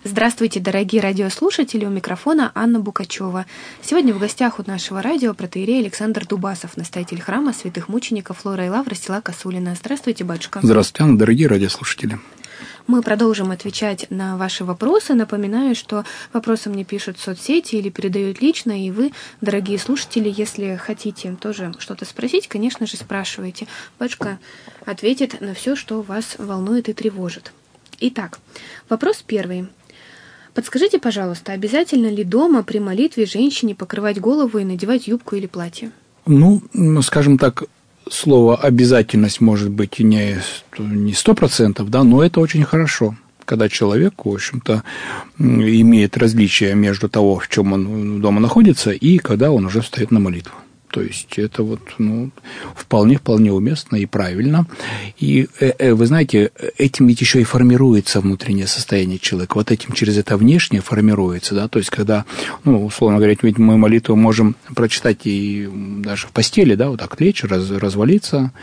Здравствуйте, дорогие радиослушатели, у микрофона Анна Букачева. Сегодня в гостях у нашего радио протоиерей Александр Дубасов, настоятель храма святых мучеников Лора и Лавры села Косулина. Здравствуйте, батюшка. Здравствуйте, Анна, дорогие радиослушатели. Мы продолжим отвечать на ваши вопросы. Напоминаю, что вопросы мне пишут в соцсети или передают лично, и вы, дорогие слушатели, если хотите тоже что-то спросить, конечно же, спрашивайте. Батюшка ответит на все, что вас волнует и тревожит. Итак, вопрос первый. Подскажите, пожалуйста, обязательно ли дома при молитве женщине покрывать голову и надевать юбку или платье? Скажем так, слово «обязательность» может быть и не 100%, да, но это очень хорошо, когда человек, в общем-то, имеет различие между того, в чем он дома находится, и когда он уже встает на молитву. То есть это вполне уместно и правильно. И вы знаете, этим ведь еще и формируется внутреннее состояние человека. Вот этим через это внешнее формируется, да. То есть когда, условно говоря, ведь мы молитву можем прочитать и даже в постели, да, вот так лечь, развалиться,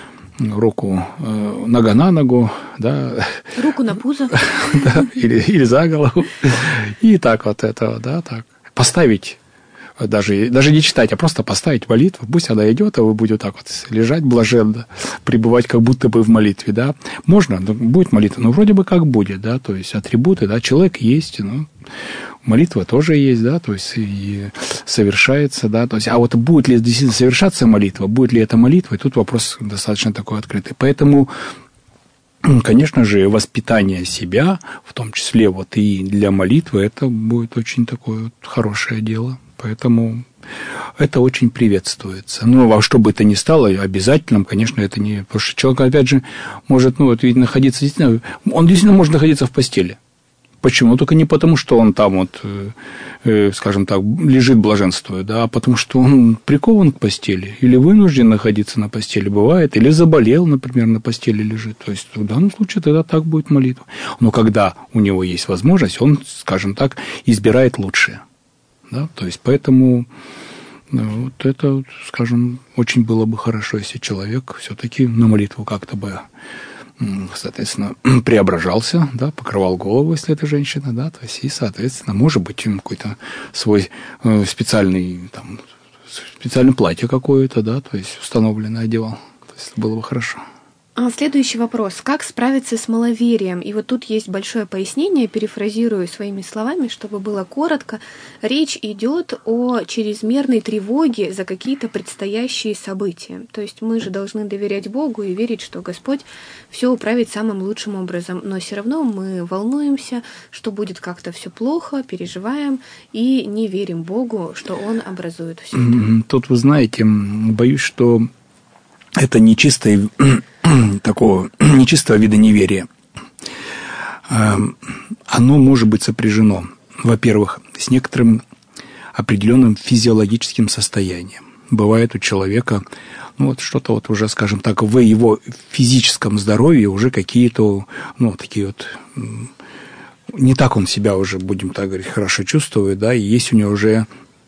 руку, нога на ногу, да. Руку на пузо. Да, или за голову. И так вот это, да, так. Поставить. Даже не читать, а просто поставить молитву, пусть она идет, а вы будете так вот лежать блаженно, пребывать как будто бы в молитве, да. Можно, будет молитва, но вроде бы как будет, да, то есть атрибуты, да, человек есть, молитва тоже есть, да, то есть и совершается, да, то есть, а вот будет ли действительно совершаться молитва, будет ли это молитва, и тут вопрос достаточно такой открытый. Поэтому, конечно же, воспитание себя, в том числе вот и для молитвы, это будет очень такое вот хорошее дело. Поэтому это очень приветствуется. А что бы это ни стало обязательным, конечно, это не... Потому что человек, опять же, может, находиться действительно... Он действительно может находиться в постели. Почему? Только не потому, что он там скажем так, лежит, блаженствует, да, а потому что он прикован к постели или вынужден находиться на постели, бывает, или заболел, например, на постели лежит. То есть в данном случае тогда так будет молитва. Но когда у него есть возможность, он, скажем так, избирает лучшее. Да, то есть, поэтому это, скажем, очень было бы хорошо, если человек все-таки на молитву как-то бы, соответственно, преображался, да, покрывал голову, если это женщина, да, то есть, и, соответственно, может быть, какой-то свой специальное платье какое-то, да, то есть, установленное одевал. То есть, это было бы хорошо. Следующий вопрос. Как справиться с маловерием? И вот тут есть большое пояснение, перефразирую своими словами, чтобы было коротко. Речь идет о чрезмерной тревоге за какие-то предстоящие события. То есть мы же должны доверять Богу и верить, что Господь все управит самым лучшим образом. Но все равно мы волнуемся, что будет как-то все плохо, переживаем и не верим Богу, что Он образует все это. Тут, вы знаете, боюсь, что это нечистого вида неверия. Оно может быть сопряжено, во-первых, с некоторым определенным физиологическим состоянием. Бывает у человека, что-то уже, скажем так, в его физическом здоровье уже какие-то, такие вот, не так он себя уже, будем так говорить, хорошо чувствует, да, и есть у него уже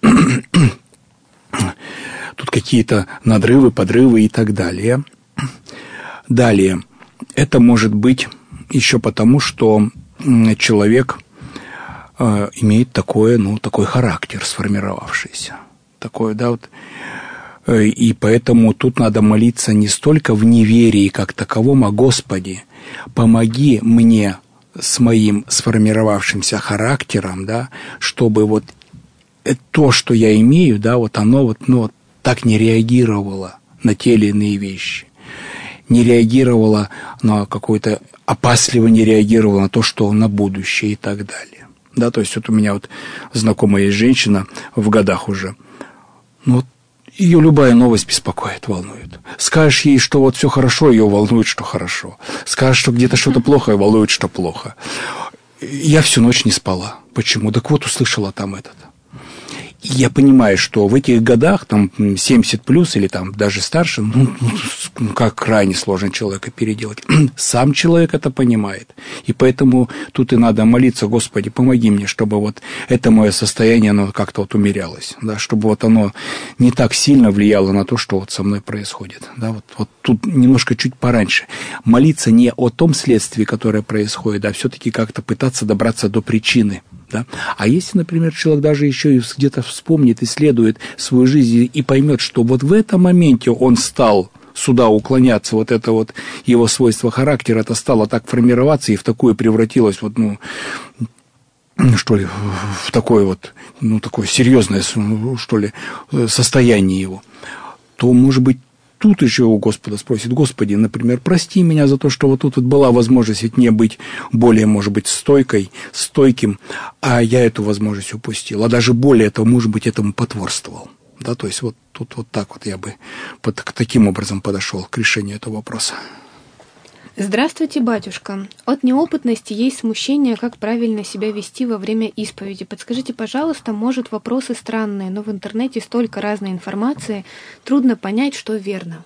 тут какие-то надрывы, подрывы и так далее. Далее, это может быть еще потому, что человек имеет такой характер сформировавшийся. Такой, да, вот. И поэтому тут надо молиться не столько в неверии как таковом, а «Господи, помоги мне с моим сформировавшимся характером, да, чтобы вот то, что я имею, да, вот оно так не реагировало на те или иные вещи, не реагировало на какое-то опасливо, не реагировало на то, что на будущее и так далее. Да, то есть вот у меня знакомая есть женщина в годах уже, ее любая новость беспокоит, волнует. Скажешь ей, что все хорошо, ее волнует, что хорошо. Скажешь, что где-то что-то плохо, ее волнует, что плохо. Я всю ночь не спала. Почему? Так вот, услышала там этот. я понимаю, что в этих годах, там, 70 плюс или там даже старше, как крайне сложно человека переделать. Сам человек это понимает. И поэтому тут и надо молиться: Господи, помоги мне, чтобы вот это мое состояние, оно как-то вот умерялось, да, чтобы вот оно не так сильно влияло на то, что вот со мной происходит. Да, вот тут немножко чуть пораньше. Молиться не о том следствии, которое происходит, а все-таки как-то пытаться добраться до причины. Да? А если, например, человек даже еще и где-то вспомнит, исследует свою жизнь и поймет, что вот в этом моменте он стал сюда уклоняться, вот это вот его свойство характера, это стало так формироваться и в такое превратилось вот, что ли, в такое вот, такое серьезное, что ли, состояние его, то, может быть, тут еще у Господа спросит: Господи, например, прости меня за то, что вот тут вот была возможность ведь мне быть более, может быть, стойким, а я эту возможность упустил. А даже более того, может быть, этому потворствовал. Да, то есть вот тут вот так вот я бы таким образом подошел к решению этого вопроса. Здравствуйте, батюшка. От неопытности есть смущение, как правильно себя вести во время исповеди. Подскажите, пожалуйста, может, вопросы странные, но в интернете столько разной информации, трудно понять, что верно.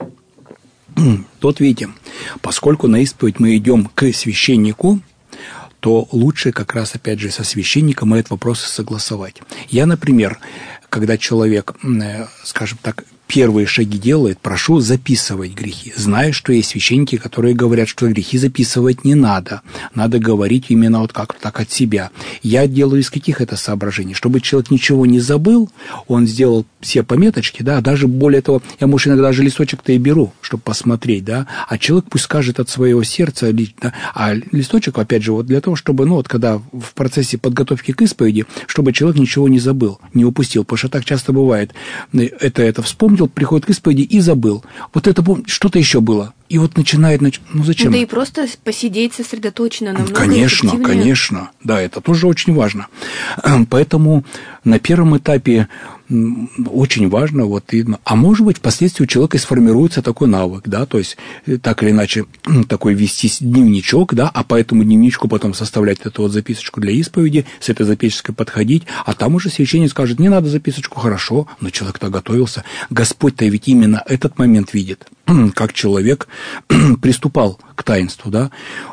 Тут видите, поскольку на исповедь мы идем к священнику, то лучше как раз, опять же, со священником этот вопрос согласовать. Я, например, когда человек, скажем так, первые шаги делает, прошу записывать грехи. Знаю, что есть священники, которые говорят, что грехи записывать не надо. Надо говорить именно вот как-то так от себя. Я делаю из каких это соображений? Чтобы человек ничего не забыл, он сделал все пометочки, да, даже более того, я, может, иногда даже листочек-то и беру, чтобы посмотреть, да, а человек пусть скажет от своего сердца, да, а листочек, опять же, вот для того, чтобы, вот когда в процессе подготовки к исповеди, чтобы человек ничего не забыл, не упустил, потому что так часто бывает, это вспомнил, приходит к исповеди и забыл. Вот это что-то еще было. И вот начинает, зачем? Да и просто посидеть сосредоточенно намного Конечно, эффективнее. конечно. Да, это тоже очень важно. Поэтому на первом этапе очень важно, а может быть, впоследствии у человека сформируется такой навык, да, то есть так или иначе такой вести дневничок, да, а по этому дневничку потом составлять эту вот записочку для исповеди, с этой записочкой подходить, а там уже священник скажет: не надо записочку, хорошо, но человек-то готовился. Господь-то ведь именно этот момент видит, как человек приступал к таинству, да,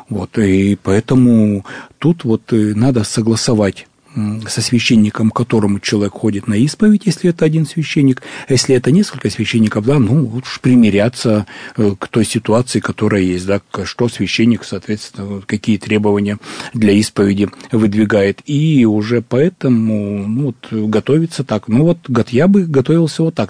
и поэтому тут надо согласовать со священником, к которому человек ходит на исповедь, если это один священник, если это несколько священников, да, лучше примиряться к той ситуации, которая есть, да, что священник, соответственно, какие требования для исповеди выдвигает, и уже поэтому, готовиться так, я бы готовился вот так,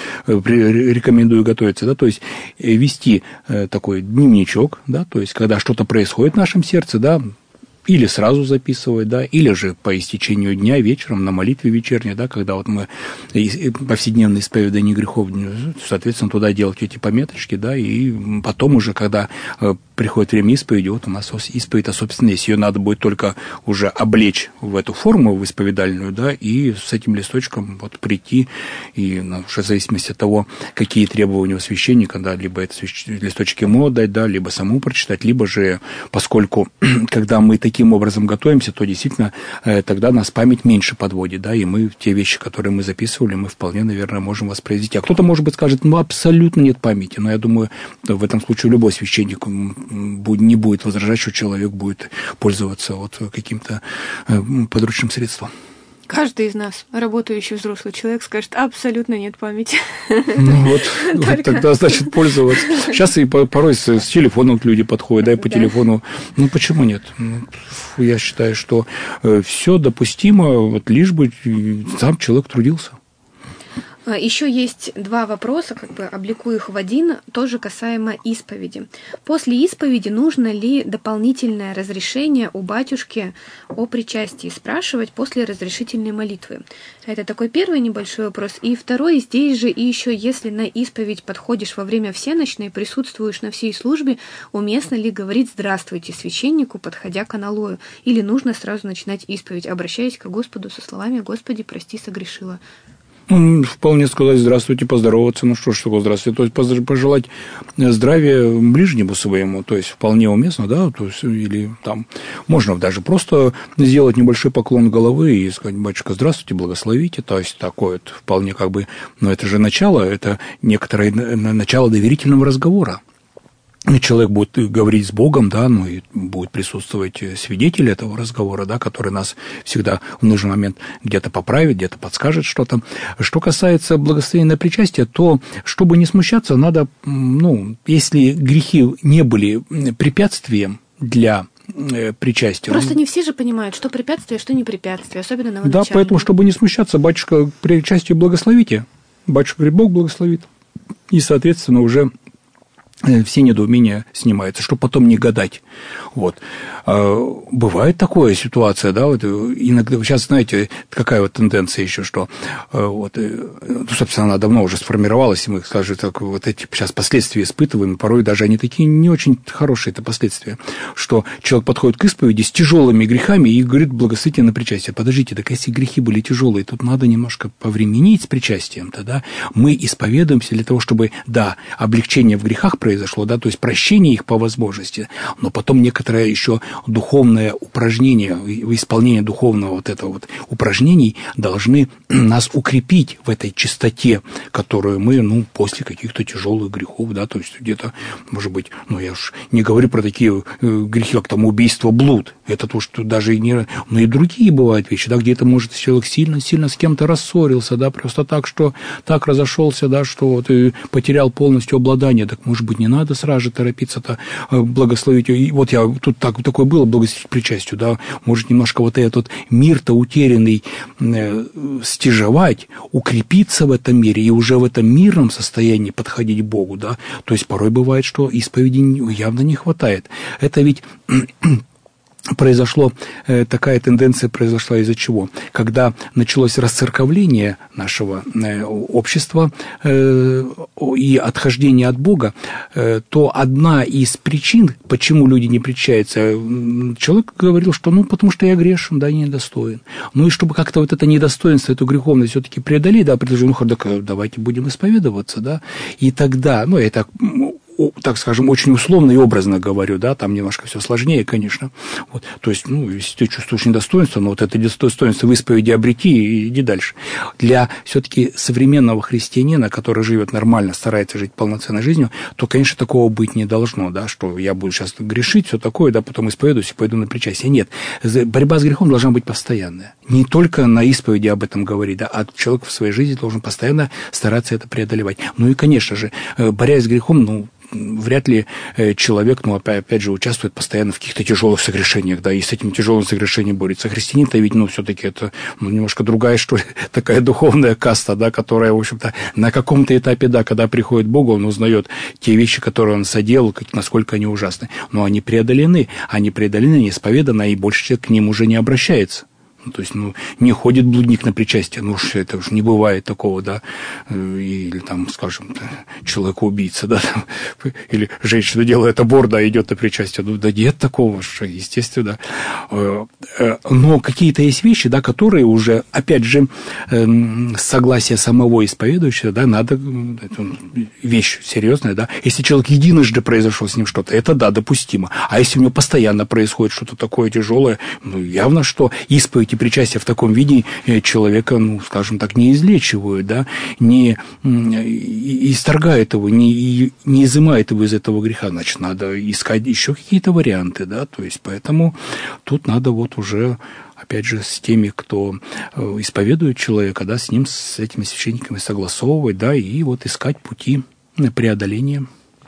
рекомендую готовиться, да, то есть вести такой дневничок, да, то есть когда что-то происходит в нашем сердце, да, или сразу записывать, да, или же по истечению дня вечером на молитве вечерней, да, когда мы повседневное исповедание грехов, соответственно, туда делать эти пометочки, да, и потом уже, когда приходит время исповеди, у нас исповедь-то, собственно, есть, ее надо будет только уже облечь в эту форму, в исповедальную, да, и с этим листочком прийти, и уже в зависимости от того, какие требования у священника, да, либо это листочек ему отдать, да, либо самому прочитать, либо же, поскольку, когда мы таким образом готовимся, то действительно тогда нас память меньше подводит, да, и мы те вещи, которые мы записывали, мы вполне, наверное, можем воспроизвести. А кто-то, может быть, скажет: абсолютно нет памяти, но я думаю, в этом случае любой священник не будет возражать, что человек будет пользоваться каким-то подручным средством. Каждый из нас, работающий взрослый человек, скажет: абсолютно нет памяти. Тогда, значит, пользоваться. Сейчас и порой с телефоном люди подходят, да, и по телефону. Почему нет? Я считаю, что все допустимо, лишь бы сам человек трудился. Еще есть два вопроса, обликую их в один, тоже касаемо исповеди. После исповеди нужно ли дополнительное разрешение у батюшки о причастии спрашивать после разрешительной молитвы? Это такой первый небольшой вопрос. И второй, здесь же и еще, если на исповедь подходишь во время всенощной, присутствуешь на всей службе, уместно ли говорить «здравствуйте» священнику, подходя к аналою? Или нужно сразу начинать исповедь, обращаясь к Господу со словами «Господи, прости, согрешила»? Ну, вполне сказать здравствуйте, поздороваться, ну что ж такое здравствуйте, то есть пожелать здравия ближнему своему, то есть вполне уместно, да, то есть, или там можно даже просто сделать небольшой поклон головы и сказать: батюшка, здравствуйте, благословите, то есть такое вполне как бы, но это же начало, это некоторое начало доверительного разговора. Человек будет говорить с Богом, да, ну и будет присутствовать свидетель этого разговора, да, который нас всегда в нужный момент где-то поправит, где-то подскажет что-то. Что касается благословения на причастие, то, чтобы не смущаться, надо, ну, если грехи не были препятствием для причастия. Просто не все же понимают, что препятствие, что не препятствие, особенно новоначальные. Да, поэтому, чтобы не смущаться, батюшка, к причастию благословите. Батюшка говорит: Бог благословит. И, соответственно, уже все недоумения снимаются, чтобы потом не гадать. Вот. Бывает такая ситуация, да, вот иногда, сейчас, знаете, какая вот тенденция еще, что вот, собственно, она давно уже сформировалась, и мы, скажем так, вот эти сейчас последствия испытываем, порой даже они такие не очень хорошие, это последствия, что человек подходит к исповеди с тяжелыми грехами и говорит: благословите на причастие. Подождите, так если грехи были тяжелые, тут надо немножко повременить с причастием-то, да, мы исповедуемся для того, чтобы, да, облегчение в грехах произошло, да, то есть прощение их по возможности, но потом некоторое еще духовное упражнение, исполнение духовного вот этого вот упражнений должны нас укрепить в этой чистоте, которую мы, ну, после каких-то тяжелых грехов, да, то есть где-то, может быть, ну, я уж не говорю про такие грехи, как там убийство, блуд, это то, что даже и не... Но и другие бывают вещи, да, где-то, может, человек сильно-сильно с кем-то рассорился, да, просто так, что так разошелся, да, что вот и потерял полностью обладание, так, может быть, не надо сразу же торопиться-то благословить. И вот я тут такое было благословить причастию, да, может немножко вот этот мир-то утерянный стяжевать, укрепиться в этом мире и уже в этом мирном состоянии подходить к Богу, да, то есть порой бывает, что исповеди явно не хватает. Это ведь... такая тенденция произошла из-за чего? Когда началось расцерковление нашего общества и отхождение от Бога, то одна из причин, почему люди не причащаются, человек говорил, что ну, потому что я грешен, да, недостоин. Ну и чтобы как-то вот это недостоинство, эту греховность все-таки преодолеть, да, предложил: ну, давайте будем исповедоваться, да, и тогда, ну, это... так скажем, очень условно и образно говорю, да, там немножко все сложнее, конечно. Вот, то есть, ну, если ты чувствуешь недостоинство, но вот это достоинство в исповеди обрети и иди дальше. Для все-таки современного христианина, который живет нормально, старается жить полноценной жизнью, то, конечно, такого быть не должно, да, что я буду сейчас грешить, все такое, да, потом исповедуюсь и пойду на причастие. Нет, борьба с грехом должна быть постоянная. Не только на исповеди об этом говорить, да, а человек в своей жизни должен постоянно стараться это преодолевать. Ну и, конечно же, борясь с грехом, ну, вряд ли человек, ну, опять же, участвует постоянно в каких-то тяжелых согрешениях, да, и с этим тяжелым согрешением борется. Христианин-то ведь, ну, все-таки это, ну, немножко другая, что ли, такая духовная каста, да, которая, в общем-то, на каком-то этапе, да, когда приходит к Богу, он узнает те вещи, которые он соделал, насколько они ужасны. Но они преодолены, не исповеданы, и больше человек к ним уже не обращается. Ну, то есть, ну, не ходит блудник на причастие, ну, это уж не бывает такого, да, или там, скажем, человека-убийца, да, там, или женщина делает аборт, да, идет на причастие, ну, да нет такого, что, естественно. Но какие-то есть вещи, да, которые уже, опять же, согласие самого исповедующего, да, надо, это вещь серьезная, да, если человек единожды произошло с ним что-то, это, да, допустимо, а если у него постоянно происходит что-то такое тяжелое, ну, явно, что исповедь и причастие в таком виде человека, ну, скажем так, не излечивают, да, не исторгает его, не изымает его из этого греха, значит, надо искать еще какие-то варианты, да, то есть, поэтому тут надо вот уже, опять же, с теми, кто исповедует человека, да, с ним, с этими священниками согласовывать, да, и вот искать пути преодоления.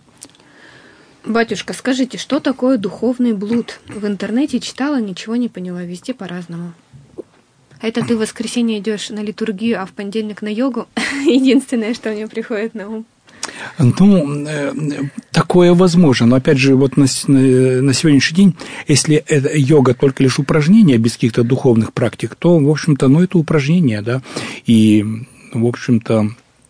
Батюшка, скажите, что такое духовный блуд? В интернете читала, ничего не поняла, везде по-разному. Это ты в воскресенье идешь на литургию, а в понедельник на йогу? Единственное, что мне приходит на ум. Ну, такое возможно, но опять же, вот на сегодняшний день, если йога только лишь упражнения, без каких-то духовных практик, то, в общем-то, ну, это упражнения, да, и, в общем-то,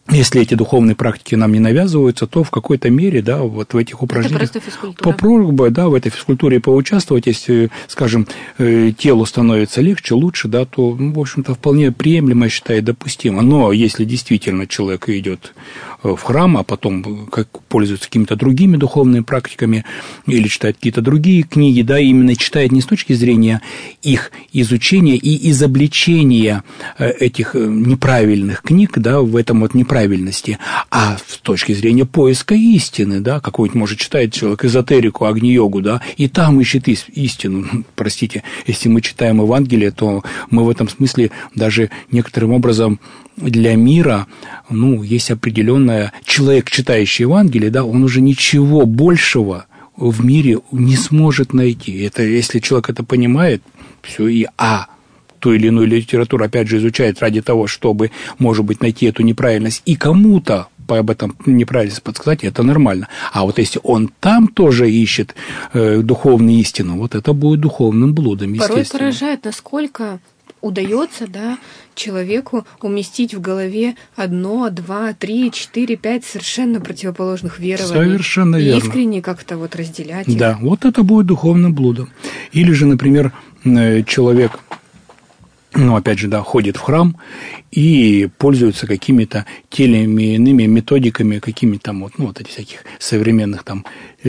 если эти духовные практики нам не навязываются, то в какой-то мере, да, вот в этих упражнениях это просто физкультура. попробовать, да, в этой физкультуре поучаствовать, если, скажем, телу становится легче, лучше, да, то, в общем-то, вполне приемлемо, я считаю, допустимо. Но если действительно человек идет в храм, а потом пользуется какими-то другими духовными практиками или читает какие-то другие книги, да, именно читает не с точки зрения их изучения и изобличения этих неправильных книг, да, в этом вот неправильности, а с точки зрения поиска истины, да, какой-нибудь, может, читает человек эзотерику, агни-йогу, да, и там ищет истину. Простите, если мы читаем Евангелие, то мы в этом смысле даже некоторым образом для мира, есть определенная... Человек, читающий Евангелие, да, он уже ничего большего в мире не сможет найти. Это, если человек это понимает, все, и ту или иную литературу, опять же, изучает ради того, чтобы, может быть, найти эту неправильность, и кому-то об этом неправильность подсказать, это нормально. А вот если он там тоже ищет духовную истину, вот это будет духовным блудом, естественно. Порой поражает, насколько удается, да, человеку уместить в голове 1, 2, 3, 4, 5 совершенно противоположных верований. Совершенно верно. И искренне как-то вот разделять их. Да, вот это будет духовным блудом. Или же, например, человек, опять же, да, ходит в храм и пользуется какими-то теми иными методиками, какими-то там вот этих всяких современных там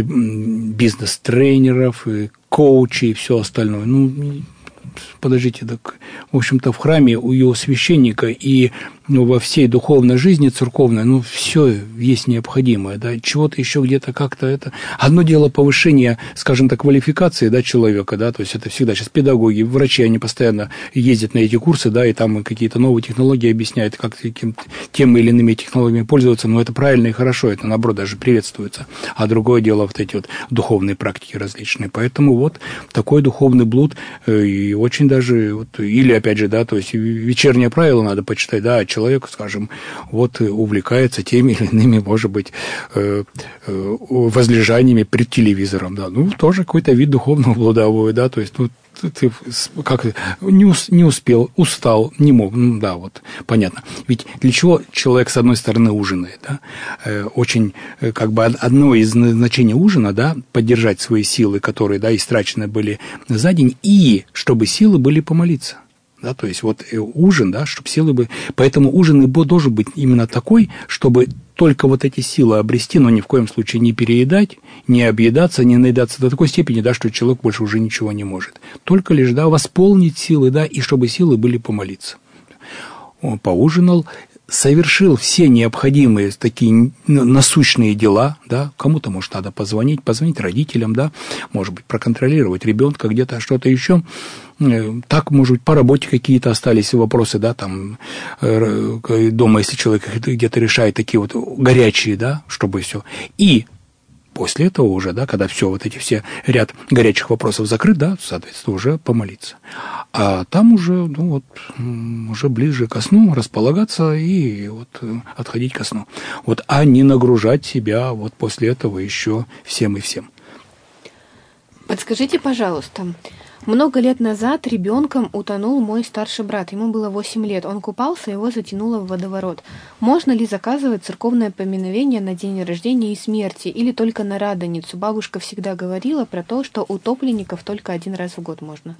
бизнес-тренеров, коучей и все остальное. Подождите, так, в общем-то, в храме у его священника и во всей духовной жизни церковной, все есть необходимое, да, чего-то еще где-то как-то это... Одно дело повышение, скажем так, квалификации, да, человека, да, то есть это всегда сейчас педагоги, врачи, они постоянно ездят на эти курсы, да, и там какие-то новые технологии объясняют, как тем или иными технологиями пользоваться, но это правильно и хорошо, это, наоборот, даже приветствуется. А другое дело вот эти вот духовные практики различные. Поэтому вот такой духовный блуд и очень даже... или, опять же, да, то есть вечернее правило надо почитать, да, человек, скажем, увлекается теми или иными, может быть, возлежаниями перед телевизором, да, тоже какой-то вид духовного блуда, да, то есть, ты как не успел, устал, не мог, понятно. Ведь для чего человек, с одной стороны, ужинает, да, очень, одно из значений ужина, да, поддержать свои силы, которые, да, истрачены были за день, и чтобы силы были помолиться. Да, то есть ужин, да, чтобы силы бы... Поэтому ужин и должен быть именно такой, чтобы только вот эти силы обрести, но ни в коем случае не переедать, не объедаться, не наедаться до такой степени, да, что человек больше уже ничего не может. Только лишь, да, восполнить силы, да, и чтобы силы были помолиться. Он поужинал, совершил все необходимые такие насущные дела, да, кому-то, может, надо позвонить родителям, да, может быть, проконтролировать ребенка где-то, что-то еще. Так, может быть, по работе какие-то остались вопросы, да, там, дома, если человек где-то решает такие вот горячие, да, чтобы все. И после этого уже, да, когда все ряд горячих вопросов закрыт, да, соответственно, уже помолиться. А там уже, уже ближе ко сну располагаться и отходить ко сну. А не нагружать себя после этого еще всем и всем. Подскажите, пожалуйста, много лет назад ребенком утонул мой старший брат. Ему было 8 лет. Он купался, его затянуло в водоворот. Можно ли заказывать церковное поминовение на день рождения и смерти или только на Радоницу? Бабушка всегда говорила про то, что утопленников только 1 раз в год можно.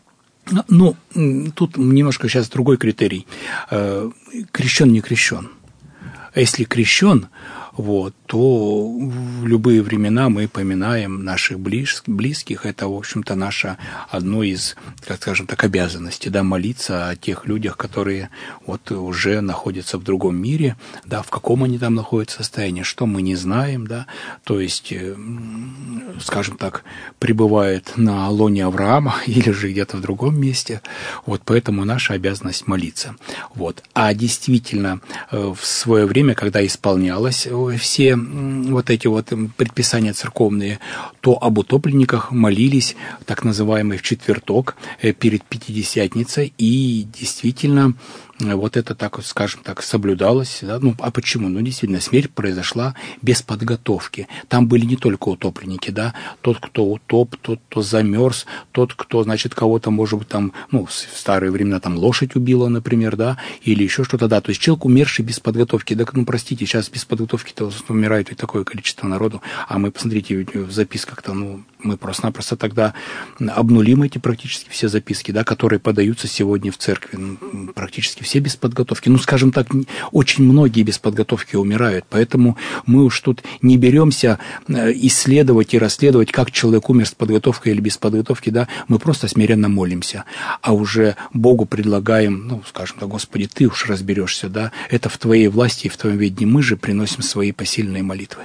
Тут немножко сейчас другой критерий. Крещен, не крещен. А если крещен, то в любые времена мы поминаем наших близких. Это, в общем-то, наша одно из, скажем так, обязанностей, да, молиться о тех людях, которые уже находятся в другом мире, да, в каком они там находятся состоянии, что мы не знаем, да, то есть, скажем так, пребывает на лоне Авраама или же где-то в другом месте, поэтому наша обязанность молиться. А действительно, в свое время, когда исполнялось все эти предписания церковные, то об утопленниках молились, так называемый в четверток, перед Пятидесятницей, и действительно вот это так, скажем так, соблюдалось. Да? Ну, а почему? Ну, действительно, смерть произошла без подготовки. Там были не только утопленники, да, тот, кто утоп, тот, кто замерз, тот, кто, значит, кого-то, может быть, там, ну, в старые времена там лошадь убила, например, да, или еще что-то, да. То есть человек, умерший без подготовки. Да, ну, простите, сейчас без подготовки-то умирает ведь такое количество народу, а мы, посмотрите, ведь в записках-то, ну, мы просто-напросто тогда обнулим эти практически все записки, да, которые подаются сегодня в церкви. Ну, практически все без подготовки. Ну, скажем так, очень многие без подготовки умирают. Поэтому мы уж тут не беремся исследовать и расследовать, как человек умер с подготовкой или без подготовки, да. Мы просто смиренно молимся. А уже Богу предлагаем, ну, скажем так, Господи, Ты уж разберешься, да. Это в Твоей власти и в Твоем ведении. Мы же приносим свои посильные молитвы.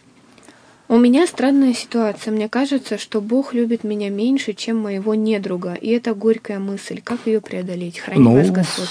У меня странная ситуация. Мне кажется, что Бог любит меня меньше, чем моего недруга. И это горькая мысль. Как ее преодолеть? Храни вас Господь.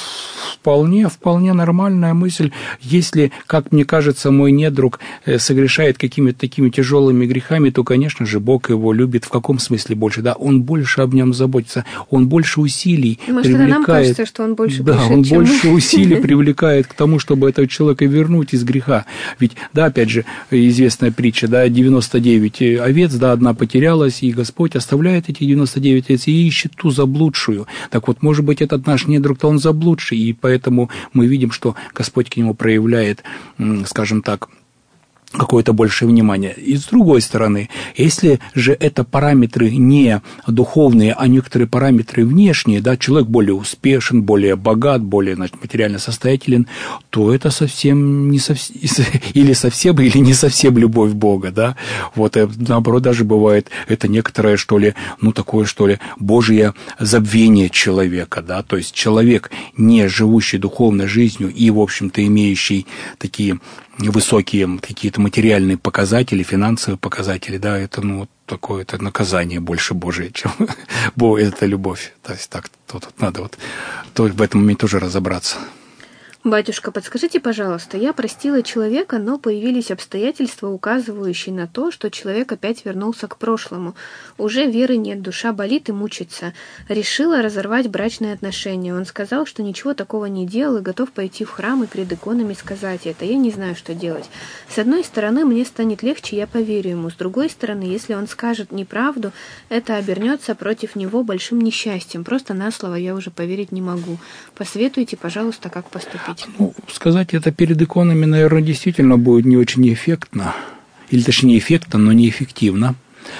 Вполне нормальная мысль. Если, как мне кажется, мой недруг согрешает какими-то такими тяжелыми грехами, то, конечно же, Бог его любит. В каком смысле больше? Да, он больше об нем заботится, он больше усилий Может, привлекает. Это нам кажется, что он больше да, грешит, он чем больше мы. усилий привлекает к тому, чтобы этого человека вернуть из греха. Ведь, да, опять же, известная притча, да, 99 овец, да, одна потерялась, и Господь оставляет эти 99 овец и ищет ту заблудшую. Так вот, может быть, этот наш недруг-то он заблудший, и поэтому мы видим, что Господь к нему проявляет, скажем так, какое-то большее внимание. И с другой стороны, если же это параметры не духовные, а некоторые параметры внешние, да, человек более успешен, более богат, более, значит, материально состоятелен, то это совсем не совсем, или совсем, или не совсем любовь Бога, да. Вот, наоборот, даже бывает это некоторое, что ли, ну, такое, что ли, Божье забвение человека, да, то есть человек, не живущий духовной жизнью и, в общем-то, имеющий такие высокие какие-то материальные показатели, финансовые показатели, да, это, ну, такое, это наказание больше Божие, чем это любовь. То есть так, тут надо вот в этом моменте тоже разобраться. Батюшка, подскажите, пожалуйста, я простила человека, но появились обстоятельства, указывающие на то, что человек опять вернулся к прошлому. Уже веры нет, душа болит и мучится. Решила разорвать брачные отношения. Он сказал, что ничего такого не делал и готов пойти в храм и перед иконами сказать это. Я не знаю, что делать. С одной стороны, мне станет легче, я поверю ему. С другой стороны, если он скажет неправду, это обернется против него большим несчастьем. Просто на слово я уже поверить не могу. Посоветуйте, пожалуйста, как поступить. Ну, сказать это перед иконами, наверное, действительно будет не очень эффектно. Или, точнее, эффектно, но неэффективно.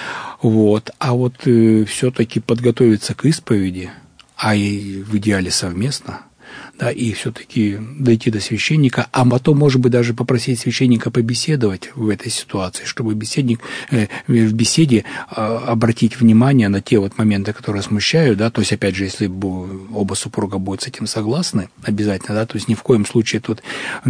Вот. А вот все-таки подготовиться к исповеди, а и в идеале совместно, да, и все-таки дойти до священника, а потом, может быть, даже попросить священника побеседовать в этой ситуации, чтобы беседник в беседе обратить внимание на те вот моменты, которые смущают, да, то есть, опять же, если оба супруга будут с этим согласны, обязательно, да, то есть ни в коем случае тут,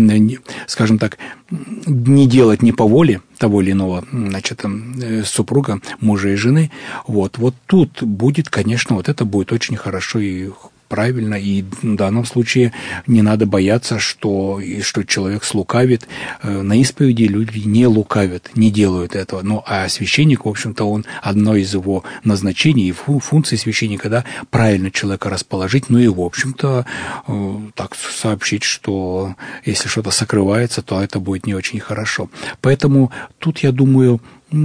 скажем так, не делать не по воле того или иного, значит, супруга, мужа и жены, вот тут будет, конечно, вот это будет очень хорошо и правильно, и в данном случае не надо бояться, что человек слукавит. На исповеди люди не лукавят, не делают этого. Ну, а священник, в общем-то, он одно из его назначений и функций священника, да, правильно человека расположить, ну и, в общем-то, так сообщить, что если что-то сокрывается, то это будет не очень хорошо. Поэтому тут, я думаю,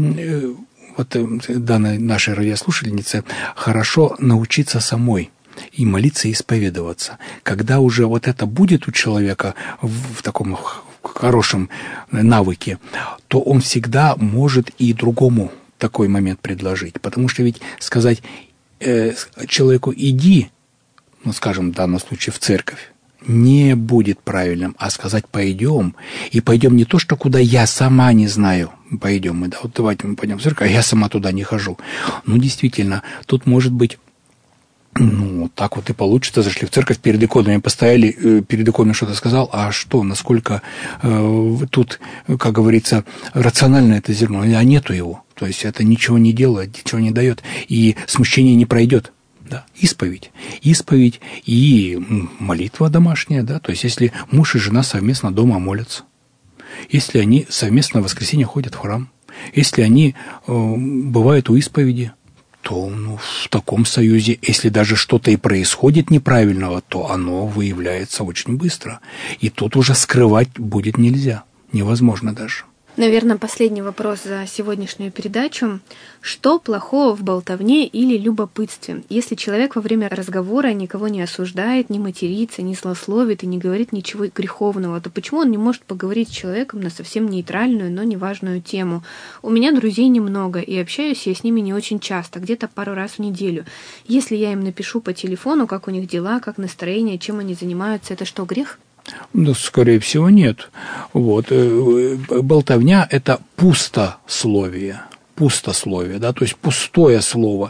вот данной нашей радиослушательнице хорошо научиться самой и молиться, и исповедоваться. Когда уже вот это будет у человека в таком хорошем навыке, то он всегда может и другому такой момент предложить. Потому что ведь сказать человеку «иди», ну, скажем, в данном случае в церковь, не будет правильным, а сказать «пойдем». И пойдем не то, что куда я сама не знаю, пойдем мы, да, вот давайте мы пойдем в церковь, а я сама туда не хожу. Ну, действительно, тут может быть, ну, так вот и получится. Зашли в церковь, перед иконами постояли, перед иконами что-то сказал, а что, насколько тут, как говорится, рационально это зерно, а нету его. То есть это ничего не делает, ничего не дает, и смущение не пройдет. Да, исповедь и молитва домашняя, да, то есть если муж и жена совместно дома молятся, если они совместно в воскресенье ходят в храм, если они бывают у исповеди, то в таком союзе, если даже что-то и происходит неправильного, то оно выявляется очень быстро. И тут уже скрывать будет нельзя, невозможно даже. Наверное, последний вопрос за сегодняшнюю передачу. Что плохого в болтовне или любопытстве? Если человек во время разговора никого не осуждает, не матерится, не злословит и не говорит ничего греховного, то почему он не может поговорить с человеком на совсем нейтральную, но неважную тему? У меня друзей немного, и общаюсь я с ними не очень часто, где-то пару раз в неделю. Если я им напишу по телефону, как у них дела, как настроение, чем они занимаются, это что, грех? Ну, скорее всего, нет. Вот. Болтовня – это пустословие, да, то есть пустое слово.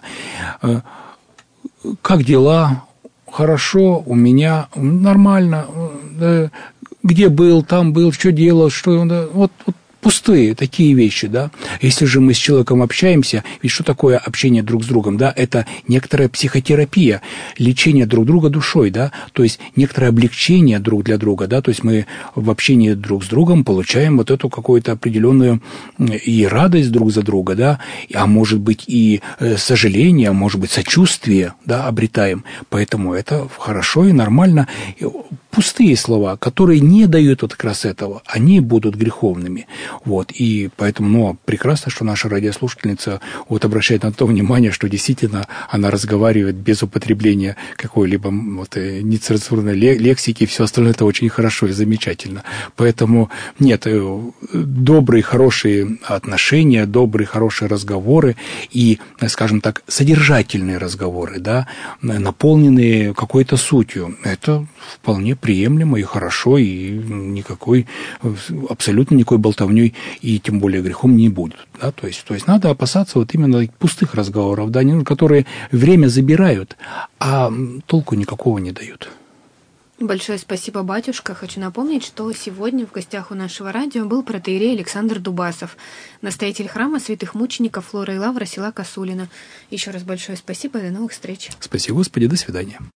Как дела? Хорошо, у меня нормально. Где был, там был, что делал, что... Вот пустые такие вещи, да. Если же мы с человеком общаемся, ведь что такое общение друг с другом, да? Это некоторая психотерапия, лечение друг друга душой, да, то есть некоторое облегчение друг для друга, да, то есть мы в общении друг с другом получаем вот эту какую-то определенную и радость друг за друга, да, а может быть и сожаление, а может быть сочувствие, да, обретаем. Поэтому это хорошо и нормально. Пустые слова, которые не дают вот как раз этого, они будут греховными. Вот, и поэтому, прекрасно, что наша радиослушательница вот обращает на то внимание, что действительно она разговаривает без употребления какой-либо вот, нецензурной лексики, и все остальное это очень хорошо и замечательно. Поэтому нет, добрые, хорошие отношения, добрые, хорошие разговоры и, скажем так, содержательные разговоры, да, наполненные какой-то сутью, это вполне приемлемо и хорошо, и никакой, абсолютно никакой болтовней и тем более грехом не будет. Да? То есть надо опасаться вот именно пустых разговоров, да, которые время забирают, а толку никакого не дают. Большое спасибо, батюшка. Хочу напомнить, что сегодня в гостях у нашего радио был протоиерей Александр Дубасов, настоятель храма святых мучеников Флора и Лавра села Косулина. Еще раз большое спасибо и до новых встреч. Спасибо, Господи, до свидания.